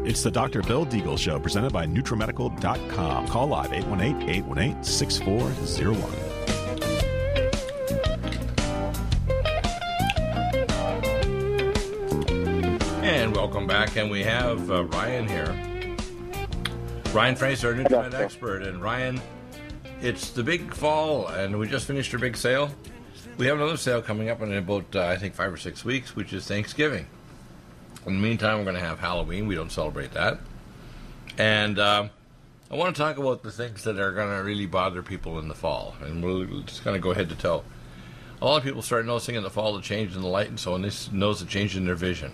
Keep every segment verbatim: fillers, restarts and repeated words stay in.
It's the Doctor Bill Deagle Show, presented by NutriMedical dot com. Call live eight one eight, eight one eight, six four zero one. And welcome back, and we have uh, Ryan here. Ryan Fraser, our NutriMed expert. And Ryan, it's the big fall, and we just finished our big sale. We have another sale coming up in about, uh, I think, five or six weeks, which is Thanksgiving. In the meantime, we're going to have Halloween. We don't celebrate that. And uh, I want to talk about the things that are going to really bother people in the fall. And we're just going to go head to toe. A lot of people start noticing in the fall the change in the light and so on. They notice the change in their vision.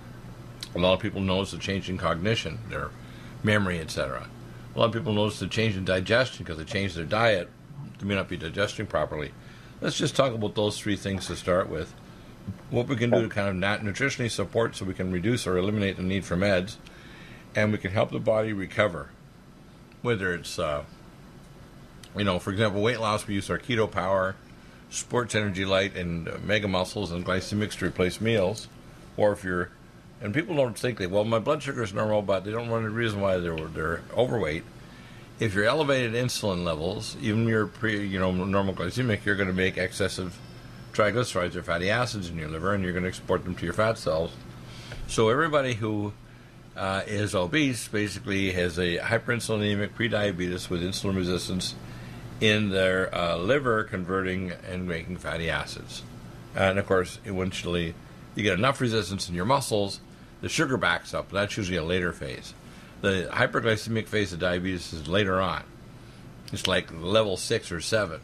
A lot of people notice the change in cognition, their memory, et cetera. A lot of people notice the change in digestion because they change their diet. They may not be digesting properly. Let's just talk about those three things to start with. What we can do to kind of nat- nutritionally support so we can reduce or eliminate the need for meds, and we can help the body recover. Whether it's, uh, you know, for example, weight loss, we use our Keto Power, Sports Energy Light, and uh, Mega Muscles and Glycemics to replace meals. Or if you're, and people don't think that, well, my blood sugar is normal, but they don't know the reason why they're, they're overweight. If you're elevated insulin levels, even your pre, you know, normal glycemic, you're going to make excessive triglycerides or fatty acids in your liver, and you're going to export them to your fat cells. So everybody who uh, is obese basically has a hyperinsulinemic prediabetes with insulin resistance in their uh, liver, converting and making fatty acids. And of course, eventually, you get enough resistance in your muscles, the sugar backs up. That's usually a later phase. The hyperglycemic phase of diabetes is later on. It's like level six or seven.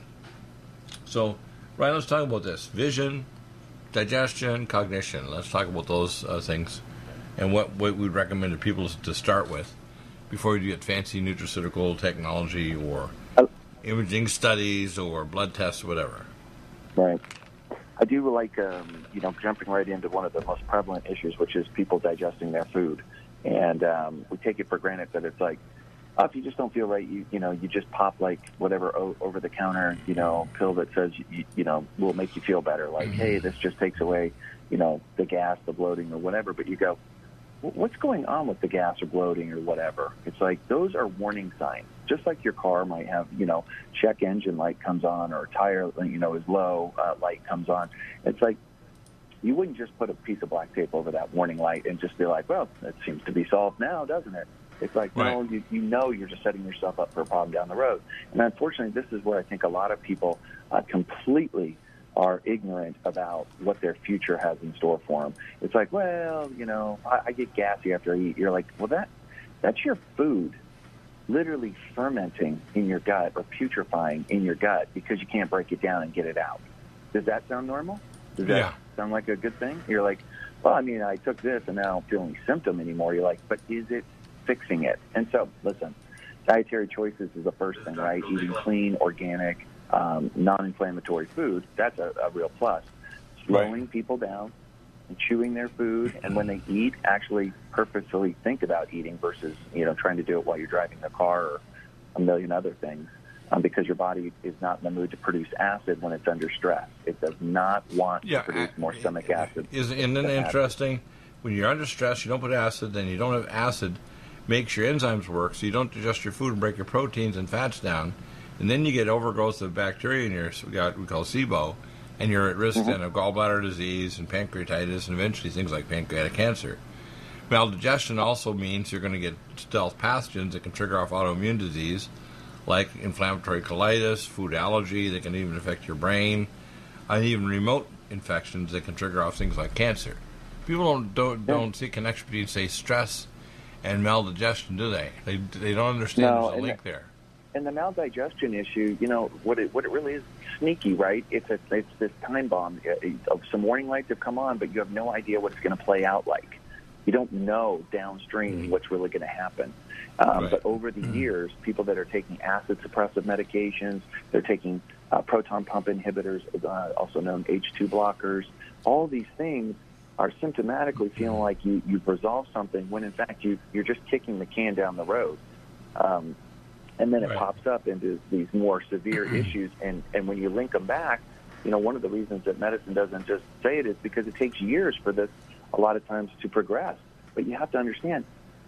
So, Ryan, let's talk about this. Vision, digestion, cognition. Let's talk about those uh, things and what, what we'd recommend to people to start with before you get fancy nutraceutical technology or imaging studies or blood tests or whatever. Right. I do like, um, you know, jumping right into one of the most prevalent issues, which is people digesting their food. And um, we take it for granted that it's like, oh, if you just don't feel right, you you know, you just pop like whatever o- over-the-counter, you know, pill that says, you, you know, will make you feel better. Like, mm-hmm. hey, this just takes away, you know, the gas, the bloating or whatever. But you go, what's going on with the gas or bloating or whatever? It's like those are warning signs. Just like your car might have, you know, check engine light comes on or tire, you know, is low, uh, light comes on. It's like you wouldn't just put a piece of black tape over that warning light and just be like, well, it seems to be solved now, doesn't it? It's like, right. no, you, you know you're just setting yourself up for a problem down the road. And unfortunately, this is where I think a lot of people uh, completely are ignorant about what their future has in store for them. It's like, well, you know, I, I get gassy after I eat. You're like, well, that that's your food literally fermenting in your gut or putrefying in your gut because you can't break it down and get it out. Does that sound normal? Does that yeah. sound like a good thing? You're like, well, I mean, I took this and now I don't feel any symptom anymore. You're like, but is it fixing it? And so, listen, dietary choices is the first thing, right? Eating clean, organic, um, non-inflammatory food, that's a, a real plus. Slowing right. people down and chewing their food, and when they eat, actually purposefully think about eating versus, you know, trying to do it while you're driving the car or a million other things, um, because your body is not in the mood to produce acid when it's under stress. It does not want yeah, to produce more stomach acid. Isn't it interesting? Acid. When you're under stress, you don't put acid, then you don't have acid, makes your enzymes work, so you don't digest your food and break your proteins and fats down, and then you get overgrowth of bacteria in your gut, we call SIBO, and you're at risk mm-hmm. then of gallbladder disease and pancreatitis and eventually things like pancreatic cancer. Maldigestion also means you're going to get stealth pathogens that can trigger off autoimmune disease, like inflammatory colitis, food allergy, that can even affect your brain, and even remote infections that can trigger off things like cancer. People don't don't, yeah. don't see a connection between, say, stress and maldigestion, do they? They they don't understand no, there's a link the, there. And the maldigestion issue, you know, what it what it really is sneaky, right? It's a it's this time bomb of some warning lights have come on, but you have no idea what it's going to play out like. You don't know downstream mm-hmm. what's really going to happen. Um, right. But over the mm-hmm. years, people that are taking acid suppressive medications, they're taking uh, proton pump inhibitors, uh, also known H two blockers, all these things are symptomatically feeling like you, you've resolved something when, in fact, you, you're just kicking the can down the road. Um, and then it right. pops up into these more severe issues. And, and when you link them back, you know, one of the reasons that medicine doesn't just say it is because it takes years for this, a lot of times, to progress. But you have to understand,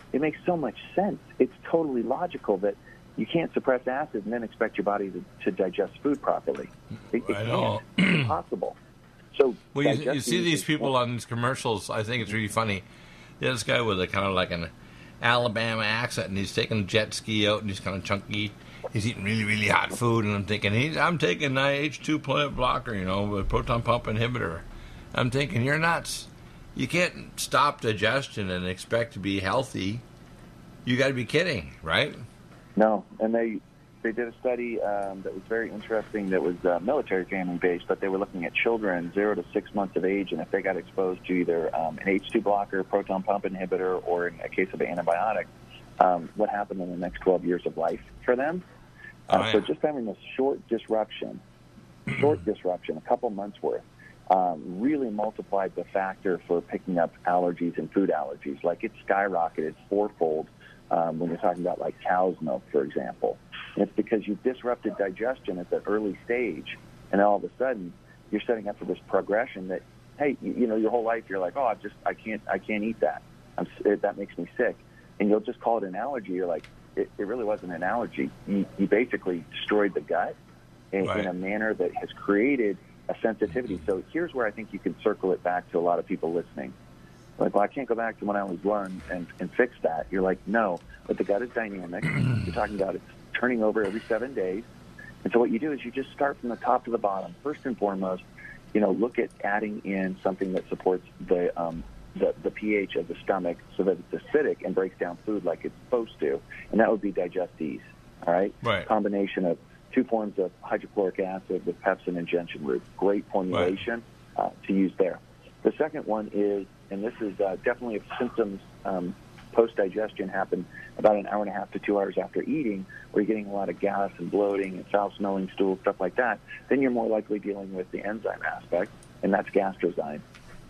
it makes so much sense. It's totally logical that you can't suppress acid and then expect your body to, to digest food properly. It, it I know. can't. It's impossible. So well, you, you see these people on these commercials. I think it's really funny. There's this guy with a kind of like an Alabama accent, and he's taking a jet ski out, and he's kind of chunky. He's eating really, really hot food, and I'm thinking, he's, I'm taking an H two plant blocker, you know, with proton pump inhibitor. I'm thinking, you're nuts. You can't stop digestion and expect to be healthy. You got to be kidding, right? No, and they they did a study um, that was very interesting that was uh, military family based, but they were looking at children zero to six months of age, and if they got exposed to either um, an H two blocker, proton pump inhibitor, or in a case of an antibiotic, um, what happened in the next twelve years of life for them. Uh, oh, yeah. So just having a short disruption, short disruption, a couple months worth, um, really multiplied the factor for picking up allergies and food allergies. Like it skyrocketed fourfold um, when you're talking about like cow's milk, for example. And it's because you disrupted digestion at the early stage, and all of a sudden you're setting up for this progression that, hey, you, you know, your whole life you're like, oh, I just I can't I can't eat that. I'm, it, that makes me sick, and you'll just call it an allergy. You're like, it, it really wasn't an allergy. You, you basically destroyed the gut in, right. in a manner that has created a sensitivity. So here's where I think you can circle it back to a lot of people listening. Like, well, I can't go back to when I was young and, and fix that. You're like, no, but the gut is dynamic. You're talking about it's turning over every seven days. And so what you do is you just start from the top to the bottom. First and foremost, you know, look at adding in something that supports the um, the, the pH of the stomach so that it's acidic and breaks down food like it's supposed to. And that would be Digestease, all right? Right. Combination of two forms of hydrochloric acid with pepsin and gentian root. Great formulation right. uh, to use there. The second one is, and this is uh, definitely if symptoms um, post-digestion happen about an hour and a half to two hours after eating, where you're getting a lot of gas and bloating and foul-smelling stool, stuff like that, then you're more likely dealing with the enzyme aspect, and that's Gastrozyme.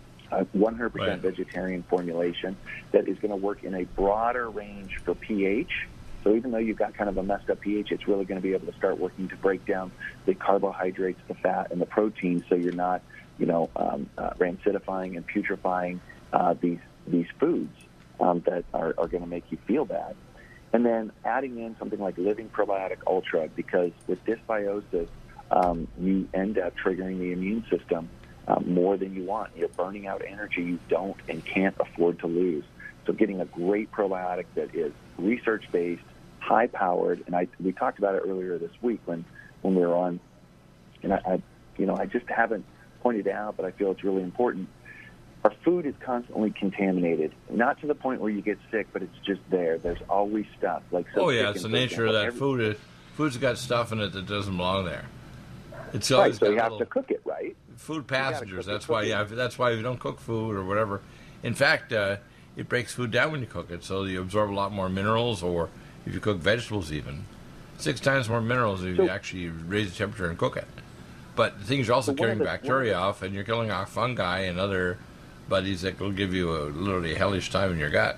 A one hundred percent right. vegetarian formulation that is going to work in a broader range for pH. So even though you've got kind of a messed up pH, it's really going to be able to start working to break down the carbohydrates, the fat, and the protein, so you're not, you know, um, uh, rancidifying and putrefying uh, these these foods um, that are, are going to make you feel bad. And then adding in something like Living Probiotic Ultra, because with dysbiosis, um, you end up triggering the immune system um, more than you want. You're burning out energy you don't and can't afford to lose. So getting a great probiotic that is research-based, high-powered, and I we talked about it earlier this week when, when we were on, and I, I you know I just haven't pointed out, but I feel it's really important. Our food is constantly contaminated, not to the point where you get sick, but it's just there. There's always stuff. Like oh yeah, it's the nature of that every, food. It, food's got stuff in it that doesn't belong there. It's always right, so got you have little to cook it right. Food passengers. That's why. Yeah, that's why you don't cook food or whatever. In fact, uh, it breaks food down when you cook it, so you absorb a lot more minerals. Or if you cook vegetables, even six times more minerals if so, you actually raise the temperature and cook it. But the thing is, you're also so killing the, bacteria off, and you're killing off fungi and other buddies that will give you a literally hellish time in your gut.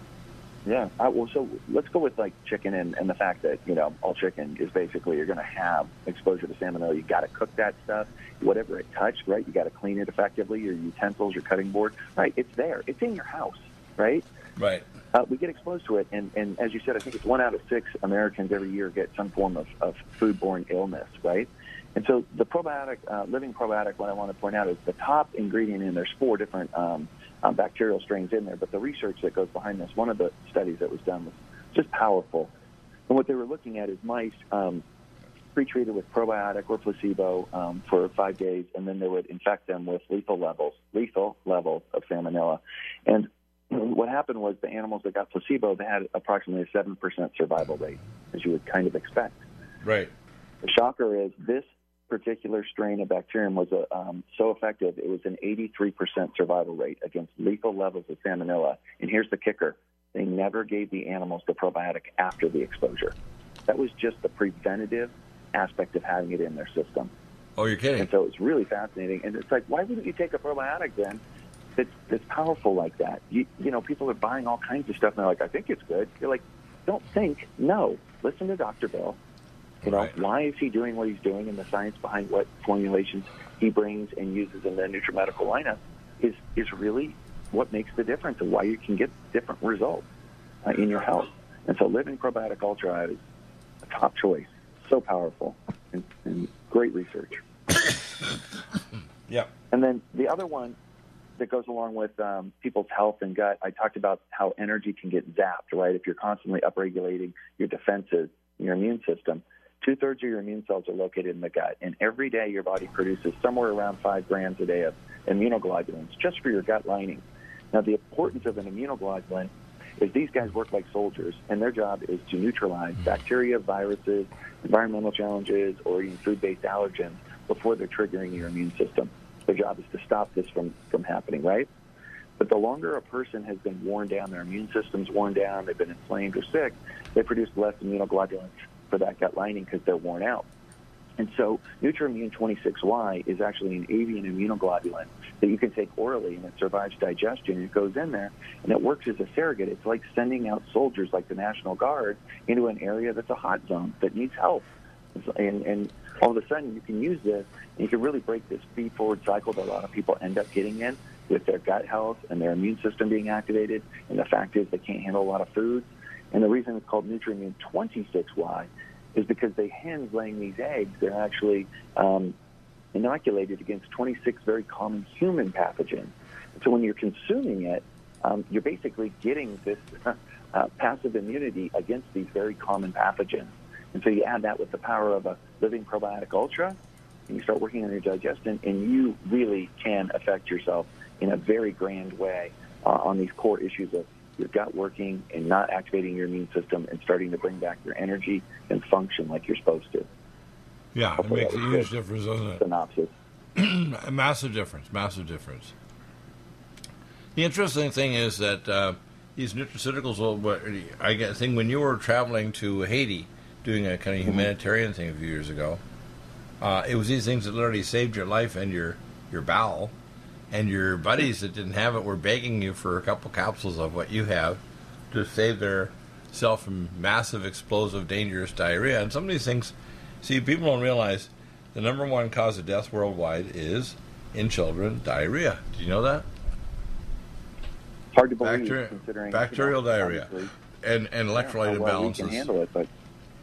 Yeah. Uh, well, so let's go with like chicken and, and the fact that, you know, all chicken is basically you're going to have exposure to salmonella. You got to cook that stuff, whatever it touched, right? You got to clean it effectively. Your utensils, your cutting board, right? It's there. It's in your house, right? Right. Uh, we get exposed to it, and, and as you said, I think it's one out of six Americans every year get some form of, of foodborne illness, right? And so the probiotic, uh, Living Probiotic, what I want to point out is the top ingredient in there's four different um, um, bacterial strains in there, but the research that goes behind this, one of the studies that was done was just powerful. And what they were looking at is mice um, pre-treated with probiotic or placebo um, for five days, and then they would infect them with lethal levels, lethal levels of salmonella. And what happened was the animals that got placebo, they had approximately a seven percent survival rate, as you would kind of expect. Right. The shocker is this particular strain of bacterium was a, um, so effective, it was an eighty-three percent survival rate against lethal levels of salmonella. And here's the kicker. They never gave the animals the probiotic after the exposure. That was just the preventative aspect of having it in their system. Oh, you're kidding. And so it's really fascinating. And it's like, why wouldn't you take a probiotic then that's, that's powerful like that? You, you know, people are buying all kinds of stuff, and they're like, I think it's good. You're like, don't think. No. Listen to Doctor Bill. You know, right. Why is he doing what he's doing, and the science behind what formulations he brings and uses in the NutriMedical lineup is, is really what makes the difference and why you can get different results. uh, in your health. And so Living Probiotic Ultra is a top choice. So powerful and, and great research. Yeah. And then the other one that goes along with um, people's health and gut, I talked about how energy can get zapped, right? If you're constantly upregulating your defenses, your immune system, two-thirds of your immune cells are located in the gut. And every day your body produces somewhere around five grams a day of immunoglobulins just for your gut lining. Now, the importance of an immunoglobulin is these guys work like soldiers, and their job is to neutralize bacteria, viruses, environmental challenges, or even food-based allergens before they're triggering your immune system. Their job is to stop this from, from happening, right? But the longer a person has been worn down, their immune system's worn down, they've been inflamed or sick, they produce less immunoglobulins for that gut lining because they're worn out. And so Nutrimmune twenty-six Y is actually an avian immunoglobulin that you can take orally, and it survives digestion. It goes in there, and it works as a surrogate. It's like sending out soldiers like the National Guard into an area that's a hot zone that needs help. And, and all of a sudden, you can use this, and you can really break this feed-forward cycle that a lot of people end up getting in with their gut health and their immune system being activated, and the fact is they can't handle a lot of foods. And the reason it's called Nutrimmune twenty-six Y is because the hens laying these eggs, they're actually um, inoculated against twenty-six very common human pathogens. So when you're consuming it, um, you're basically getting this uh, passive immunity against these very common pathogens. And so you add that with the power of a Living Probiotic Ultra, and you start working on your digestion, and you really can affect yourself in a very grand way uh, on these core issues of your gut working and not activating your immune system and starting to bring back your energy and function like you're supposed to. Yeah, Hopefully it makes a huge difference, doesn't it? Synopsis. A massive difference, massive difference. The interesting thing is that uh, these nutraceuticals, will, I think when you were traveling to Haiti, doing a kind of humanitarian thing a few years ago, uh, it was these things that literally saved your life and your, your bowel. And your buddies that didn't have it were begging you for a couple capsules of what you have to save their self from massive, explosive, dangerous diarrhea. And some of these things, see, people don't realize the number one cause of death worldwide is, in children, diarrhea. Do you know that? Hard to believe, Bacteri- considering bacterial you know, diarrhea and, and electrolyte yeah, well, imbalances. We can handle it, but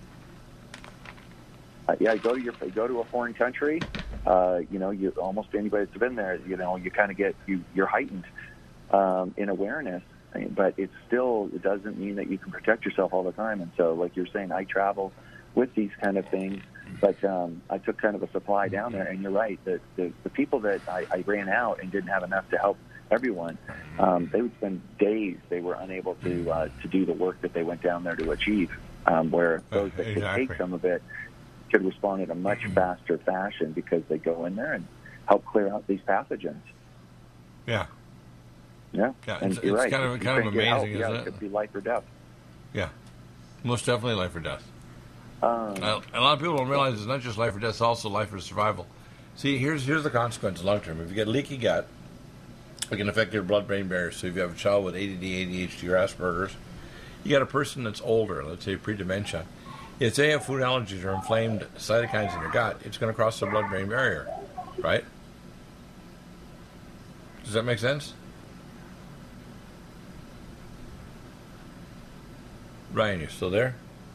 uh, yeah, go to your go to a foreign country. Uh, you know, you almost anybody that's been there, you know, you kind of get you you're heightened um, in awareness, but it still it doesn't mean that you can protect yourself all the time. And so, like you're saying, I travel with these kind of things, but um, I took kind of a supply down there. And you're right, the the, the people that I, I ran out and didn't have enough to help everyone, um, they would spend days. They were unable to uh, to do the work that they went down there to achieve. Um, where those that exactly. could take some of it could respond in a much mm-hmm. faster fashion because they go in there and help clear out these pathogens. Yeah. Yeah. yeah and it's you're it's right. kind of If kind of amazing, help, isn't yeah, it? It could be life or death. Yeah. Most definitely life or death. Um, uh, a lot of people don't realize it's not just life or death, it's also life or survival. See, here's here's the consequence long term. If you get leaky gut, it can affect your blood-brain barrier. So if you have a child with A D D, A D H D, or Asperger's, you got a person that's older, let's say pre-dementia. If they have food allergies or inflamed cytokines in their gut, it's going to cross the blood-brain barrier, right? Does that make sense? Ryan, you still there?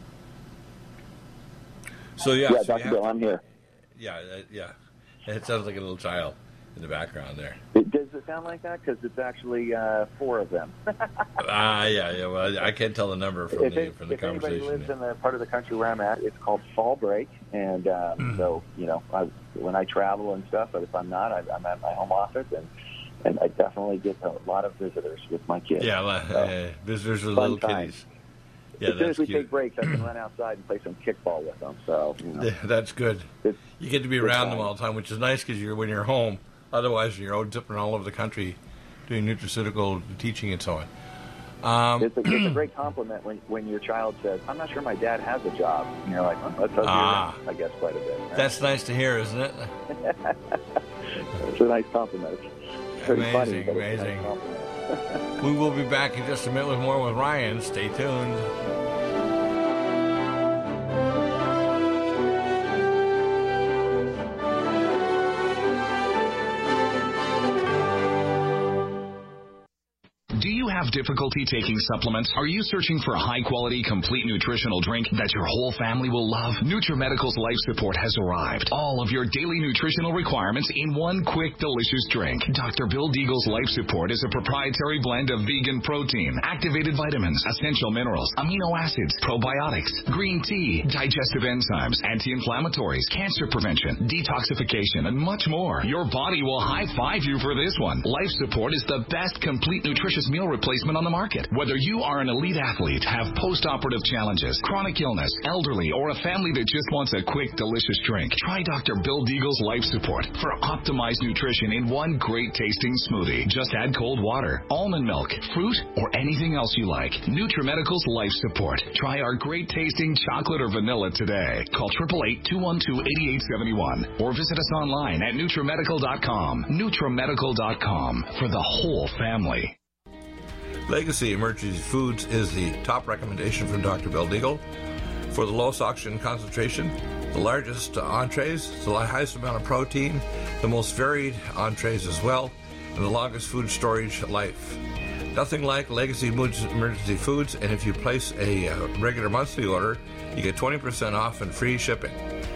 So yeah, yeah, so Doctor Bill, I'm here. Yeah, uh, yeah. It sounds like a little child in the background there. It, does it sound like that? Because it's actually uh, four of them. Ah, uh, yeah, yeah. Well, I can't tell the number from if the it, from the if conversation. If anybody lives yeah. in the part of the country where I'm at, it's called fall break, and um, mm. so you know, I, when I travel and stuff, but if I'm not, I, I'm at my home office, and and I definitely get a lot of visitors with my kids. Yeah, so, uh, visitors with little time. kitties. Yeah, as soon as we cute. take breaks, I can run outside and play some kickball with them. So you know, that's good. It's, you get to be around them all the time, which is nice because you're when you're home. Otherwise, you're out zipping all over the country doing nutraceutical teaching and so on. Um, it's, a, it's a great compliment when, when your child says, "I'm not sure my dad has a job," and you're like, "Oh, that's ah, I guess quite a bit." Right? That's nice to hear, isn't it? It's a nice compliment. It's amazing, funny, amazing. Nice we will be back in just a minute with more with Ryan. Stay tuned. difficulty taking supplements? Are you searching for a high-quality, complete nutritional drink that your whole family will love? NutriMedical's Life Support has arrived. All of your daily nutritional requirements in one quick, delicious drink. Doctor Bill Deagle's Life Support is a proprietary blend of vegan protein, activated vitamins, essential minerals, amino acids, probiotics, green tea, digestive enzymes, anti-inflammatories, cancer prevention, detoxification, and much more. Your body will high-five you for this one. Life Support is the best complete nutritious meal replacement on the market. Whether you are an elite athlete, have post-operative challenges, chronic illness, elderly, or a family that just wants a quick, delicious drink, try Doctor Bill Deagle's Life Support for optimized nutrition in one great-tasting smoothie. Just add cold water, almond milk, fruit, or anything else you like. NutriMedical's Life Support. Try our great-tasting chocolate or vanilla today. Call eight eight eight, two one two, eight eight seven one or visit us online at NutriMedical dot com. NutriMedical dot com for the whole family. Legacy Emergency Foods is the top recommendation from Doctor Bill Deagle for the lowest oxygen concentration, the largest entrees, the highest amount of protein, the most varied entrees as well, and the longest food storage life. Nothing like Legacy Emergency Foods, and if you place a uh, regular monthly order, you get twenty percent off and free shipping.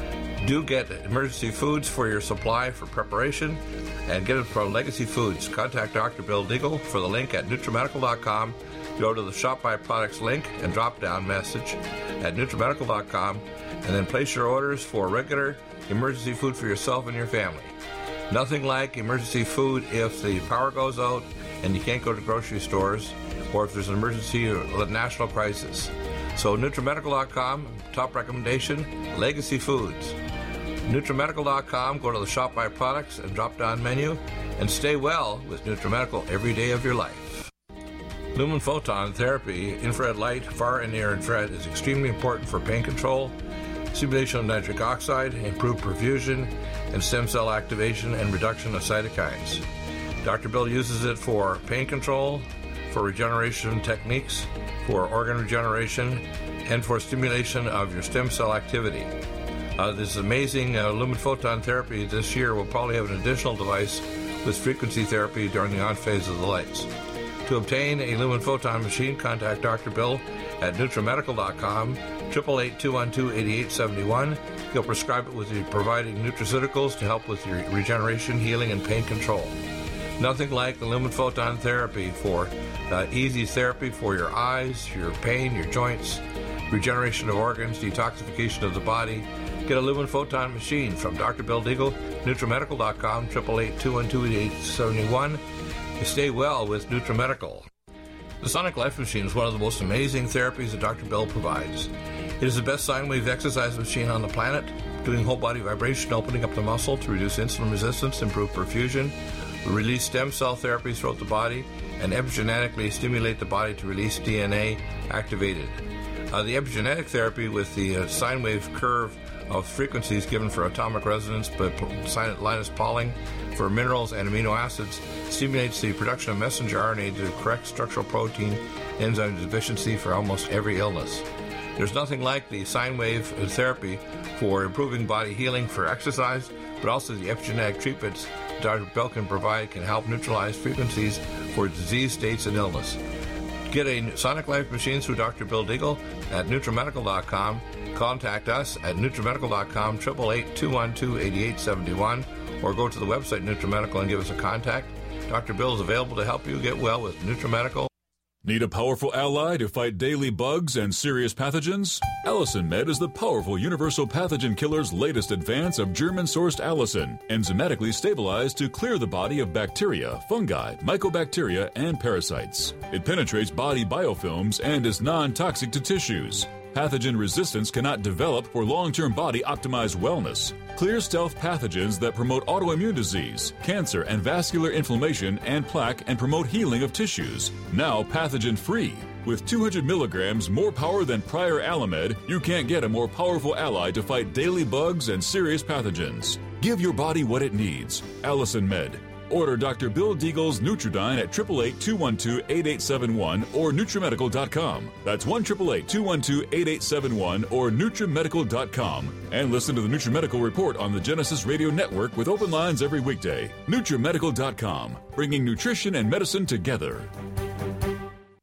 Do get Emergency Foods for your supply for preparation, and get it from Legacy Foods. Contact Doctor Bill Deagle for the link at NutriMedical dot com. Go to the Shop by Products link and drop-down message at NutriMedical dot com, and then place your orders for regular emergency food for yourself and your family. Nothing like emergency food if the power goes out and you can't go to grocery stores, or if there's an emergency or a national crisis. So NutriMedical dot com, top recommendation, Legacy Foods. NutriMedical dot com, go to the Shop by Products and drop-down menu, and stay well with NutriMedical every day of your life. Lumen photon therapy, infrared light, far and near infrared, is extremely important for pain control, stimulation of nitric oxide, improved perfusion, and stem cell activation and reduction of cytokines. Doctor Bill uses it for pain control, for regeneration techniques, for organ regeneration, and for stimulation of your stem cell activity. Uh, this amazing uh, Lumen photon therapy this year will probably have an additional device with frequency therapy during the on phase of the lights. To obtain a Lumen photon machine, contact Doctor Bill at NutriMedical dot com, eight eight eight, two one two, eight eight seven one. He'll prescribe it with you providing nutraceuticals to help with your regeneration, healing, and pain control. Nothing like the Lumen photon therapy for uh, easy therapy for your eyes, your pain, your joints, regeneration of organs, detoxification of the body. Get a Lumen photon machine from Doctor Bill Deagle, NutriMedical dot com, eight eight eight, two one two, eight eight seven one. Stay well with NutriMedical. The Sonic Life Machine is one of the most amazing therapies that Doctor Bill provides. It is the best sine wave exercise machine on the planet, doing whole body vibration, opening up the muscle to reduce insulin resistance, improve perfusion, release stem cell therapies throughout the body, and epigenetically stimulate the body to release D N A activated. Uh, the epigenetic therapy with the uh, sine wave curve of frequencies given for atomic resonance by Linus Pauling for minerals and amino acids stimulates the production of messenger R N A to correct structural protein enzyme deficiency for almost every illness. There's nothing like the sine wave therapy for improving body healing for exercise, but also the epigenetic treatments Doctor Bill can provide can help neutralize frequencies for disease states and illness. Get a Sonic Life machine through Doctor Bill Deagle at NutriMedical dot com. Contact us at NutriMedical dot com, eight eight eight, two one two, eight eight seven one, or go to the website NutriMedical and give us a contact. Doctor Bill is available to help you get well with NutriMedical. Need a powerful ally to fight daily bugs and serious pathogens? Allicin Med is the powerful universal pathogen killer's latest advance of German-sourced allicin, enzymatically stabilized to clear the body of bacteria, fungi, mycobacteria, and parasites. It penetrates body biofilms and is non-toxic to tissues. Pathogen resistance cannot develop for long-term body-optimized wellness. Clear stealth pathogens that promote autoimmune disease, cancer, and vascular inflammation and plaque and promote healing of tissues. Now pathogen-free. With two hundred milligrams more power than prior Alamed, you can't get a more powerful ally to fight daily bugs and serious pathogens. Give your body what it needs. Allicin Med. Order Doctor Bill Deagle's Nutridyne at eight eight eight, two one two, eight eight seven one or NutriMedical dot com. That's one eight eight eight, two one two, eight eight seven one or NutriMedical dot com. And listen to the NutriMedical Report on the Genesis Radio Network with open lines every weekday. NutriMedical dot com, bringing nutrition and medicine together.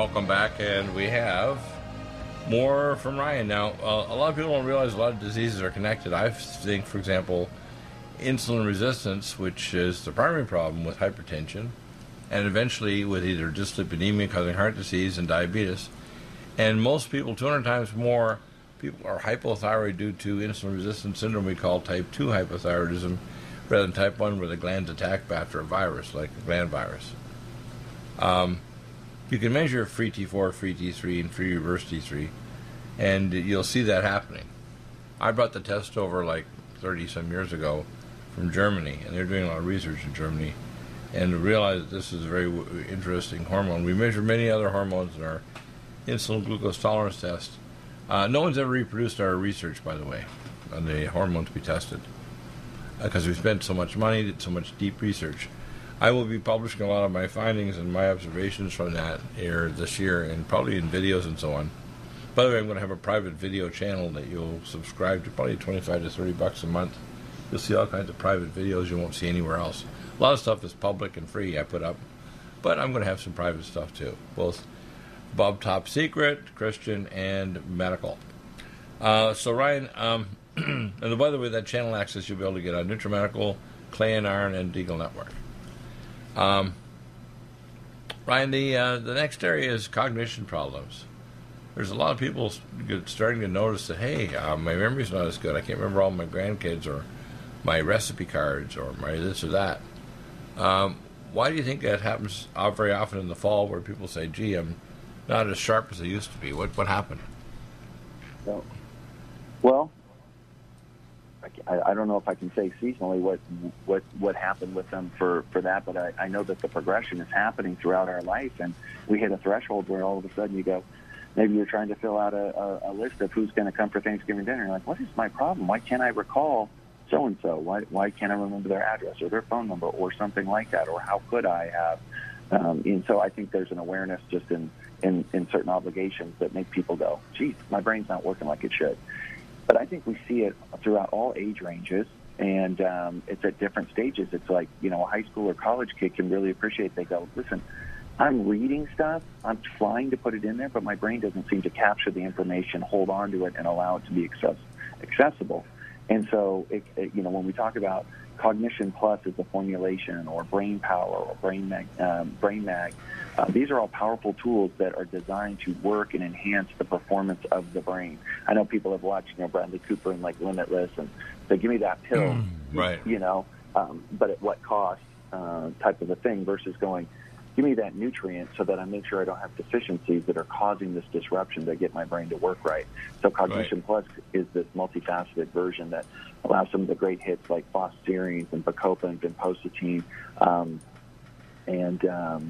welcome back, and we have more from Ryan. Now, uh, a lot of people don't realize a lot of diseases are connected. I think, for example, insulin resistance, which is the primary problem with hypertension, and eventually with either dyslipidemia causing heart disease and diabetes. And most people, two hundred times more people are hypothyroid due to insulin resistance syndrome we call type two hypothyroidism, rather than type one where the glands attack after a virus, like the gland virus. Um, you can measure free T four, free T three, and free reverse T three, and you'll see that happening. I brought the test over like thirty-some years ago from Germany, and they're doing a lot of research in Germany, and realized that this is a very w- interesting hormone. We measure many other hormones in our insulin glucose tolerance test. Uh, no one's ever reproduced our research, by the way, on the hormones we tested, because uh, we spent so much money, did so much deep research. I will be publishing a lot of my findings and my observations from that here this year, and probably in videos and so on. By the way, I'm going to have a private video channel that you'll subscribe to, probably twenty-five to thirty bucks a month. You'll see all kinds of private videos you won't see anywhere else. A lot of stuff is public and free I put up, but I'm going to have some private stuff too, both Bob Top Secret, Christian, and medical. Uh, so Ryan, um, and by the way, that channel access you'll be able to get on NutriMedical, Clay and Iron, and Deagle Network. Um, Ryan, the uh, the next area is cognition problems. There's a lot of people starting to notice that, hey, uh, my memory's not as good. I can't remember all my grandkids or my recipe cards or my this or that. Um, why do you think that happens very often in the fall, where people say, gee, I'm not as sharp as I used to be? What what happened? So, well, I, I don't know if I can say seasonally what what what happened with them for, for that, but I, I know that the progression is happening throughout our life, and we hit a threshold where all of a sudden you go, maybe you're trying to fill out a, a, a list of who's going to come for Thanksgiving dinner. You're like, what is my problem? Why can't I recall so-and-so? Why why can't I remember their address or their phone number or something like that? Or how could I have? Um, and so I think there's an awareness just in, in, in certain obligations that make people go, geez, my brain's not working like it should. But I think we see it throughout all age ranges, and um, it's at different stages. It's like, you know, a high school or college kid can really appreciate. They go, listen, I'm reading stuff, I'm trying to put it in there, but my brain doesn't seem to capture the information, hold on to it, and allow it to be access- accessible. And so, it, it, you know, when we talk about Cognition Plus as a formulation, or Brain Power, or Brain Mag, um, Brain Mag, uh, these are all powerful tools that are designed to work and enhance the performance of the brain. I know people have watched, you know, Bradley Cooper and like Limitless, and they give me that pill, mm, right? You know, um, but at what cost, uh, type of a thing, versus going, give me that nutrient so that I make sure I don't have deficiencies that are causing this disruption to get my brain to work right. So Cognition right. Plus is this multifaceted version that allows some of the great hits like phosphorines and bacopa and vinpocetine, um, and um,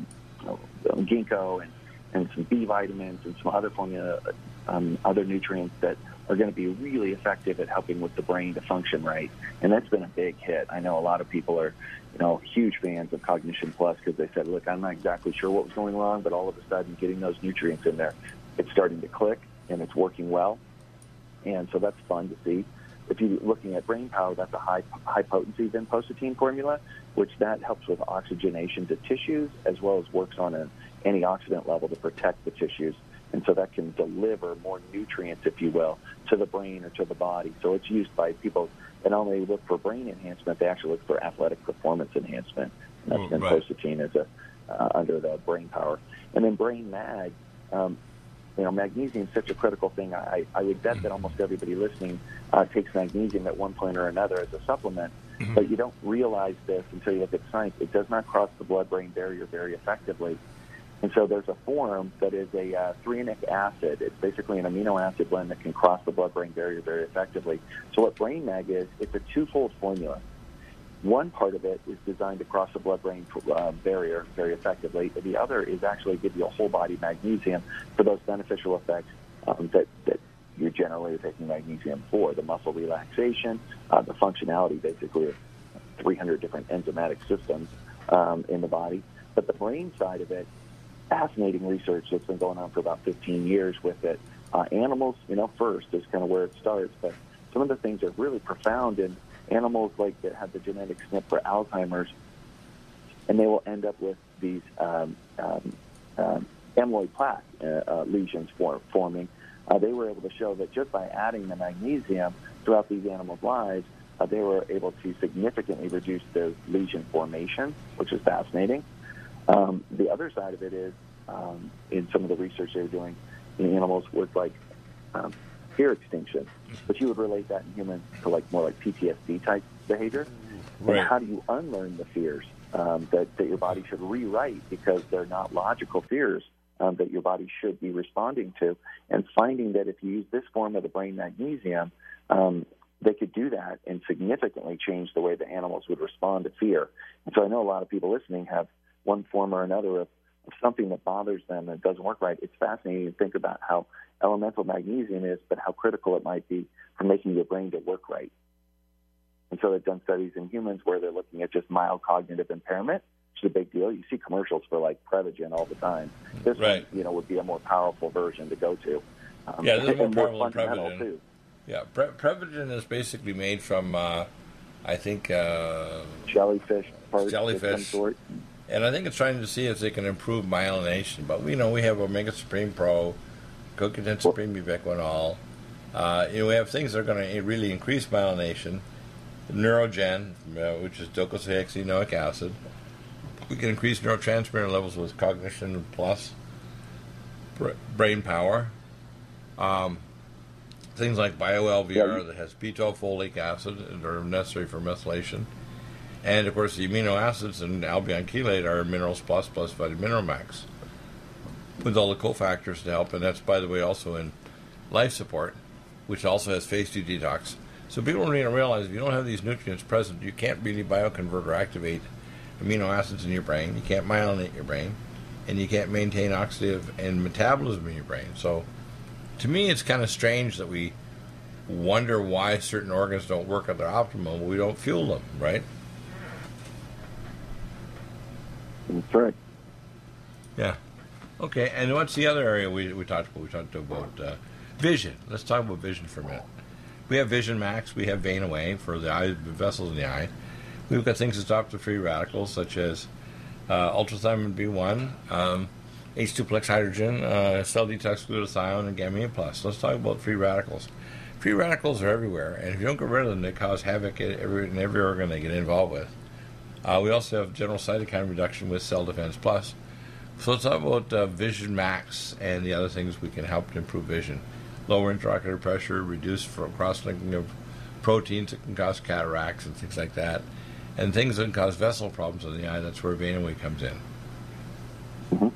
ginkgo and, and some B vitamins and some other formula, um, other nutrients that are going to be really effective at helping with the brain to function right. And that's been a big hit. I know a lot of people are, you know, huge fans of Cognition Plus because they said, look, I'm not exactly sure what was going wrong, but all of a sudden getting those nutrients in there, it's starting to click and it's working well. And so that's fun to see. If you're looking at Brain Power, that's a high high potency vinpocetine formula, which that helps with oxygenation to tissues as well as works on an antioxidant level to protect the tissues. And so that can deliver more nutrients, if you will, to the brain or to the body. So it's used by people that not only look for brain enhancement, they actually look for athletic performance enhancement. And that's oh, vinpocetine right. as a, uh, under the Brain Power. And then Brain Mag, um, you know, magnesium is such a critical thing. I, I would bet that almost everybody listening uh, takes magnesium at one point or another as a supplement, mm-hmm. but you don't realize this until you look at science. It does not cross the blood-brain barrier very effectively. And so there's a form that is a uh, threonic acid. It's basically an amino acid blend that can cross the blood-brain barrier very effectively. So what Brain Mag is, it's a twofold formula. One part of it is designed to cross the blood-brain uh, barrier very effectively. The other is actually give you a whole-body magnesium for those beneficial effects um, that, that you're generally taking magnesium for, the muscle relaxation, uh, the functionality basically of three hundred different enzymatic systems um, in the body. But the brain side of it, fascinating research that's been going on for about fifteen years with it. Uh, animals, you know, first is kind of where it starts, but some of the things are really profound in animals like that have the genetic S N P for Alzheimer's, and they will end up with these um, um, um, amyloid plaque uh, uh, lesions for, forming. Uh, they were able to show that just by adding the magnesium throughout these animals' lives, uh, they were able to significantly reduce their lesion formation, which is fascinating. Um, the other side of it is, um, in some of the research they were doing in animals, was like um, fear extinction, but you would relate that in humans to like more like P T S D type behavior. Right. And how do you unlearn the fears um, that, that your body should rewrite because they're not logical fears um, that your body should be responding to? And finding that if you use this form of the brain magnesium, um, they could do that and significantly change the way the animals would respond to fear. And so I know a lot of people listening have one form or another of, of something that bothers them and doesn't work right. It's fascinating to think about how elemental magnesium is, but how critical it might be for making your brain to work right. And so they've done studies in humans where they're looking at just mild cognitive impairment, which is a big deal. You see commercials for like Prevagen all the time. This right. one, you know, would be a more powerful version to go to. Um, Yeah, this is more and powerful more than fundamental Prevagen. too. Yeah, Pre- Prevagen is basically made from, uh, I think, uh, Jellyfish parts of some jellyfish. sort. And I think it's trying to see if they can improve myelination. But we know we have Omega Supreme Pro, CoQ ten Supreme Ubiquinol. Uh, you know, we have things that are going to really increase myelination. Neurogen, uh, which is docosahexaenoic acid. We can increase neurotransmitter levels with Cognition Plus, br- brain power. Um, things like BioLVR Yeah. that has beta-folic acid that are necessary for methylation. And, of course, the amino acids in albion chelate are Minerals Plus plus Vitamin Max, with all the cofactors to help. And that's, by the way, also in Life Support, which also has phase two detox. So people don't even realize if you don't have these nutrients present, you can't really bioconvert or activate amino acids in your brain. You can't myelinate your brain, and you can't maintain oxidative and metabolism in your brain. So to me, it's kind of strange that we wonder why certain organs don't work at their optimum. We don't fuel them, right? That's right. Yeah. Okay, and what's the other area we, we talked about? We talked about uh, vision. Let's talk about vision for a minute. We have Vision Max. We have Vein Away for the eye, the vessels in the eye. We've got things to stop the free radicals, such as uh, ultrathymine B one, um, H two plex hydrogen, uh, cell detox glutathione, and Gamma Plus. Let's talk about free radicals. Free radicals are everywhere, and if you don't get rid of them, they cause havoc in every, in every organ they get involved with. Uh, we also have general cytokine reduction with Cell Defense Plus. So let's talk about uh, Vision Max and the other things we can help to improve vision. Lower intraocular pressure, reduce cross-linking of proteins that can cause cataracts and things like that. And things that can cause vessel problems in the eye, that's where Vein Away comes in. Mm-hmm.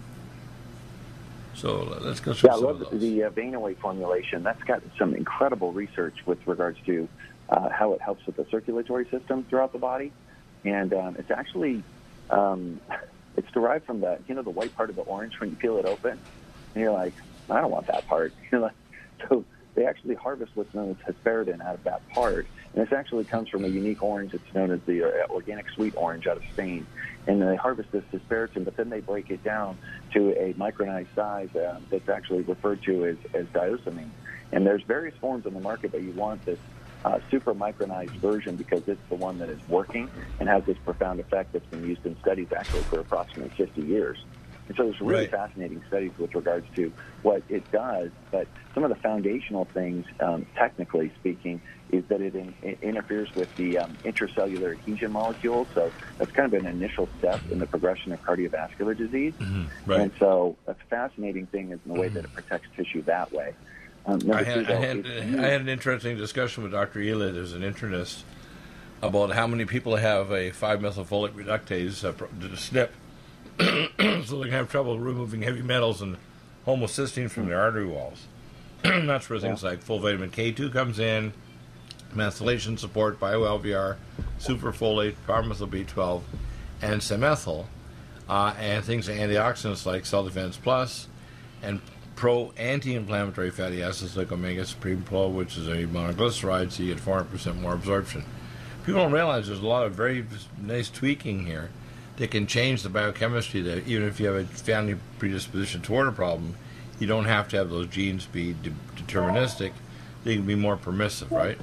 So let's go through yeah, some I of love those. the uh, Vein Away formulation. That's got some incredible research with regards to uh, how it helps with the circulatory system throughout the body. And um, it's actually, um, it's derived from the, you know, the white part of the orange when you peel it open. And you're like, I don't want that part. You know, so they actually harvest what's known as hesperidin out of that part. And this actually comes from a unique orange. It's known as the uh, organic sweet orange out of Spain. And they harvest this hesperidin, but then they break it down to a micronized size uh, that's actually referred to as, as diosmin. And there's various forms on the market, but you want this uh, super micronized version because it's the one that is working and has this profound effect that's been used in studies actually for approximately fifty years. And so there's really Right. fascinating studies with regards to what it does, but some of the foundational things, um, technically speaking, is that it, in, it interferes with the um, intracellular adhesion molecules. So that's kind of an initial step in the progression of cardiovascular disease. Mm-hmm. Right. And so a fascinating thing is in the way that it protects tissue that way. Um, number I had, two, I, though, had, is- I had an interesting discussion with Doctor Elid, who's an internist, about how many people have a five methylfolate reductase, uh, S N P, so they can have trouble removing heavy metals and homocysteine from their artery walls. That's where things like full vitamin K two comes in, methylation support, BioLVR, superfolate, farmethyl B twelve, and Semethyl, uh, and things like antioxidants like Cell Defense Plus, and pro-anti-inflammatory fatty acids like Omega Supreme Pro, which is a monoglyceride, so you get four hundred percent more absorption. People don't realize there's a lot of very nice tweaking here that can change the biochemistry, that even if you have a family predisposition toward a problem, you don't have to have those genes be de- deterministic. They can be more permissive, right?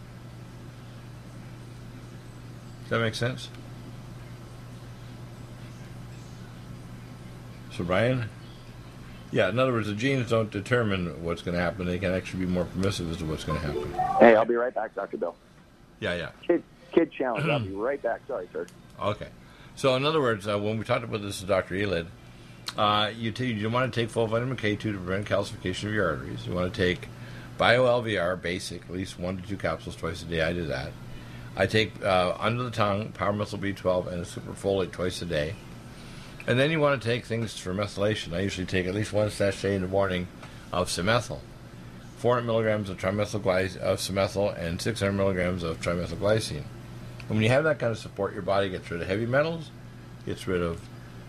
Does that make sense? So, Brian? Yeah, in other words, the genes don't determine what's going to happen. They can actually be more permissive as to what's going to happen. Hey, I'll be right back, Doctor Bill. Yeah, yeah. Kid, kid challenge. I'll be right back. Sorry, sir. Okay. So, in other words, uh, when we talked about this with Doctor Elid, uh, you, t- you want to take full vitamin K two to prevent calcification of your arteries. You want to take Bio-L V R basic, at least one to two capsules twice a day. I do that. I take uh, under the tongue, Power Methyl B twelve, and a superfolate twice a day. And then you want to take things for methylation. I usually take at least one sachet in the morning of Simethyl, four hundred milligrams of trimethylglycine of Simethyl, and six hundred milligrams of trimethylglycine. And when you have that kind of support, your body gets rid of heavy metals, gets rid of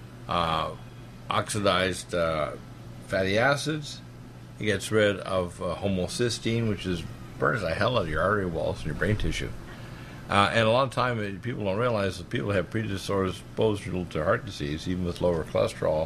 uh, oxidized uh, fatty acids, it gets rid of uh, homocysteine, which is burns the hell out of your artery walls and your brain tissue. Uh, and a lot of time, it, people don't realize that people have predisposed to heart disease, even with lower cholesterol.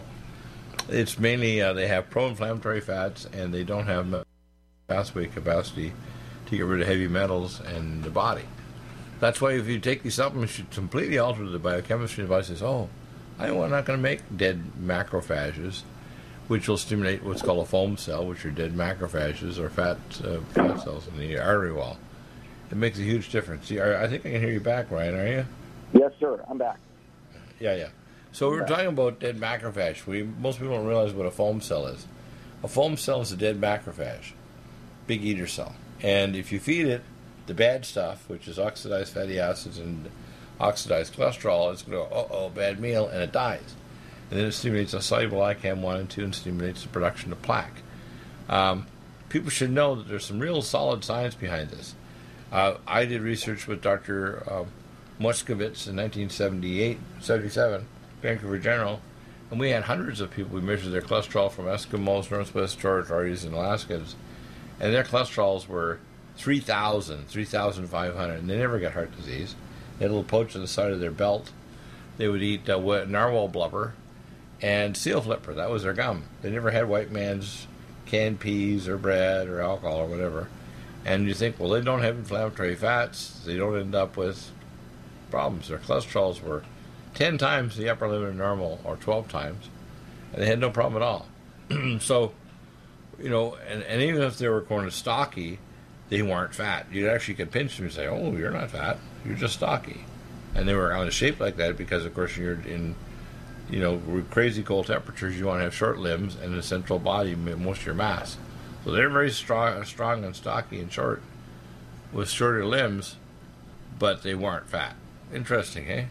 It's mainly uh, they have pro-inflammatory fats, and they don't have pathway capacity to get rid of heavy metals in the body. That's why if you take these supplements, you completely alter the biochemistry. The body says, oh, I'm not going to make dead macrophages, which will stimulate what's called a foam cell, which are dead macrophages or fat, uh, fat cells in the artery wall. It makes a huge difference. See, I think I can hear you back, Ryan, are you? Yes, sir. I'm back. Yeah, yeah. So we we're talking about dead macrophage. We Most people don't realize what a foam cell is. A foam cell is a dead macrophage, big eater cell. And if you feed it the bad stuff, which is oxidized fatty acids and oxidized cholesterol, it's going to go, uh-oh, bad meal, and it dies. And then it stimulates a soluble I C A M one and two and stimulates the production of plaque. Um, people should know that there's some real solid science behind this. Uh, I did research with Doctor Uh, Moskowitz in nineteen seventy-eight, seventy-seven, Vancouver General, and we had hundreds of people. We measured their cholesterol from Eskimos, Northwest Territories, and Alaskans, and their cholesterols were three thousand, three thousand five hundred, and they never got heart disease. They had a little poach on the side of their belt. They would eat uh, narwhal blubber and seal flipper. That was their gum. They never had white man's canned peas or bread or alcohol or whatever. And you think, well, they don't have inflammatory fats. They don't end up with problems. Their cholesterols were ten times the upper limit of normal, or twelve times, and they had no problem at all. So, you know, and, and even if they were kind of stocky, they weren't fat. You actually could pinch them and say, oh, you're not fat. You're just stocky. And they were kind of shaped like that because, of course, you're in, you know, with crazy cold temperatures, you want to have short limbs and a central body, most of your mass. So they're very strong, strong and stocky and short, with shorter limbs, but they weren't fat. Interesting, eh?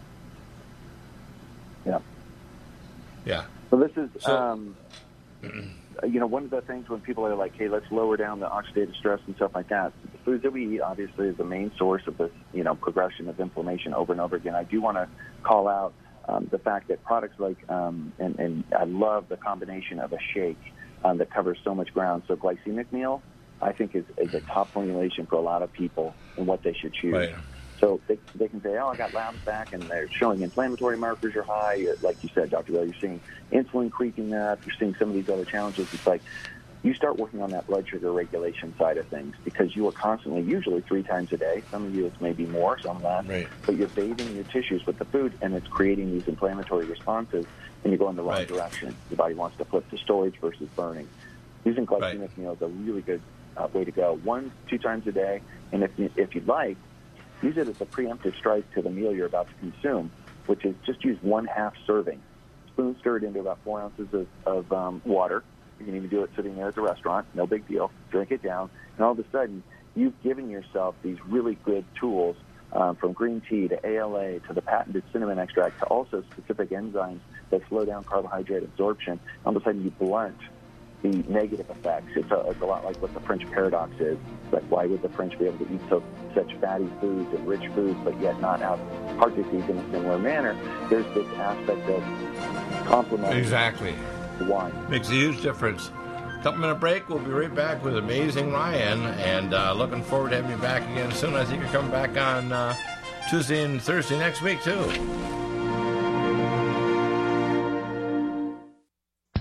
Yeah. Yeah. So this is, so, um, you know, one of the things when people are like, hey, let's lower down the oxidative stress and stuff like that. The foods that we eat, obviously, is the main source of this, you know, progression of inflammation over and over again. I do want to call out um, the fact that products like, um, and, and I love the combination of a shake um, that covers so much ground. So glycemic meal, I think, is, is a top formulation for a lot of people and what they should choose. Right. So they, they can say, oh, I got labs back, and they're showing inflammatory markers are high. Like you said, Doctor Bell, you're seeing insulin creeping up. You're seeing some of these other challenges. It's like you start working on that blood sugar regulation side of things, because you are constantly, usually three times a day. Some of you, it's maybe more, some of that. Right. But you're bathing your tissues with the food, and it's creating these inflammatory responses, and you go in the wrong right. direction. Your body wants to flip to storage versus burning. Using glycemic right. meal is a really good uh, way to go. One, two times a day, and if you, if you'd like, use it as a preemptive strike to the meal you're about to consume, which is just use one half serving. Spoon stirred into about four ounces of, of um, water. You can even do it sitting there at the restaurant. No big deal. Drink it down. And all of a sudden, you've given yourself these really good tools, um, from green tea to A L A to the patented cinnamon extract to also specific enzymes that slow down carbohydrate absorption. All of a sudden, you blunt the negative effects. It's a, it's a lot like what the French paradox is. Like, why would the French be able to eat so such fatty foods and rich foods, but yet not have heart disease in a similar manner? There's this aspect of complementing exactly wine. Makes a huge difference. Couple minute break. We'll be right back with Amazing Ryan, and uh, looking forward to having you back again soon. I think you're coming back on uh, Tuesday and Thursday next week too.